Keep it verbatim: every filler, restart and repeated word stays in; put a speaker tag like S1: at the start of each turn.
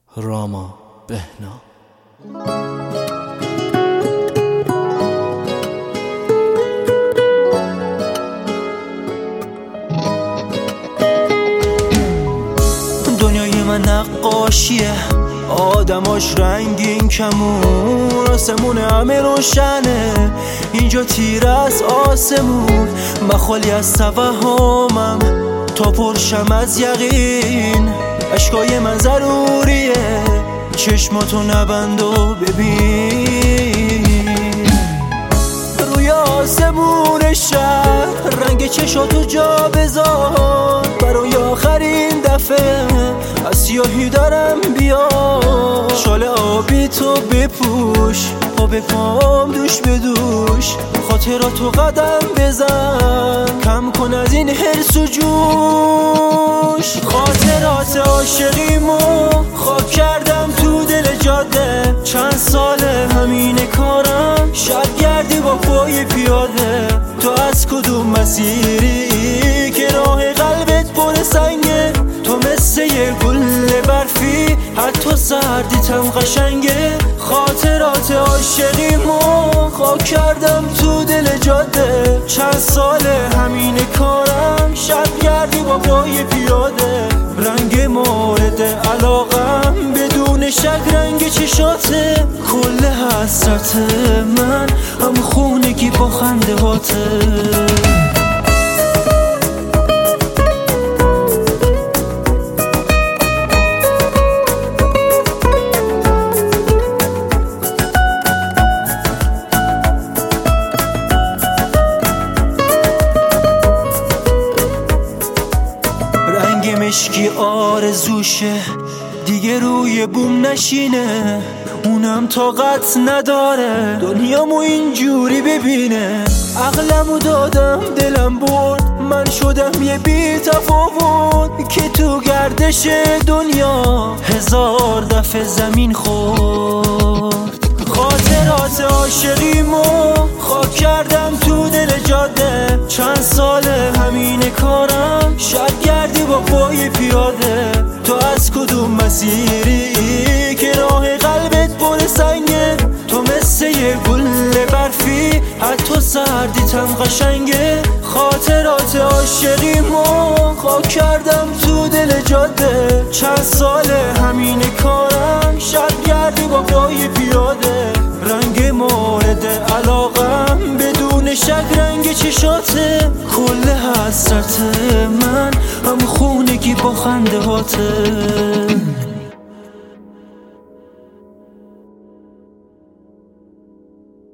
S1: راما بهنا.
S2: دنیای من نقاشیه، آدماش رنگین کمون، آسمون همه روشنه، اینجا تیر از آسمون. من خالی از توهمم تا پرشم از یقین، اشکای من ضروریه، چشماتو نبند و ببین. روی آسمون شهر رنگ چشاتو جا بذار، برای آخرین دفعه از سیاهی دارم بیا. شال آبی تو بپوش، پا به پام دوش به دوش، خاطراتو قدم بزن، کم کن از این حرس و جوش. خاطرات عاشقیمو خاک کردم تو دل جاده، چند ساله همین کارم، شب گردی با پای پیاده. تو از کدوم مسیری که راه قلبت پر سنگه، تو مثل یه گل برفی، حتی سردیتم قشنگه. خاطرات عاشقیمو خاک کردم تو دل جاده، چند ساله همین کارم، شب گردی با پای پیاده. رنگ مورد علاقم بدون شک رنگ چشاته، کل حسرت من هم خونگی با خنده هاته. مشکی آرزوشه دیگه روی بوم نشینه، اونم طاقت نداره دنیامو اینجوری ببینه. عقلمو دادم دلم برد، من شدم یه بی تفاوت که تو گردش دنیا هزار دفعه زمین خورد. خاطرات عاشقیمو خاک کردم تو دل جاده، چند ساله همین کارم، شب گردی با پای پیاده. تو از کدوم مسیری که راه قلبت پر سنگه، تو مثل یه گل برفی، حتی سردیتم قشنگه. خاطرات عاشقیمو خاک کردم تو دل جاده، چند ساله همین کارم، شب گردی با پای پیاده. رنگ مورد علاقم بدون شک رنگ چشاته، کل حسرت من هم خونگی با خنده هاته.